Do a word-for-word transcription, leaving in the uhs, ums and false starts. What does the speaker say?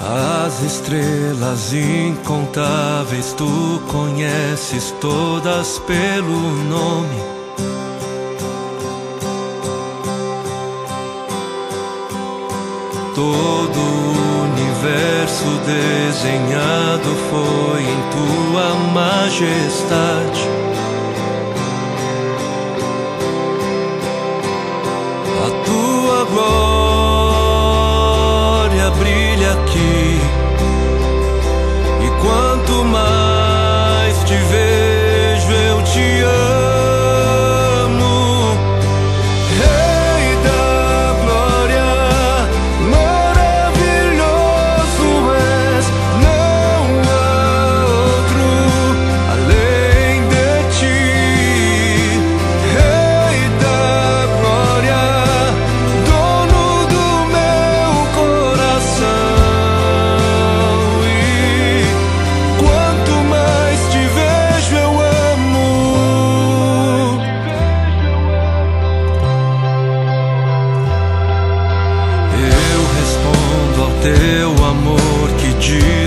As estrelas incontáveis tu conheces todas pelo nome. Todo o universo desenhado foi em tua majestade. A tua glória brilha aqui, e quanto mais te vejo eu te amo. Rei da glória, maravilhoso és, não há outro além de ti. Rei da glória, dono do meu coração, e quanto mais te vejo eu amo. Eu respondo ao teu amor que diz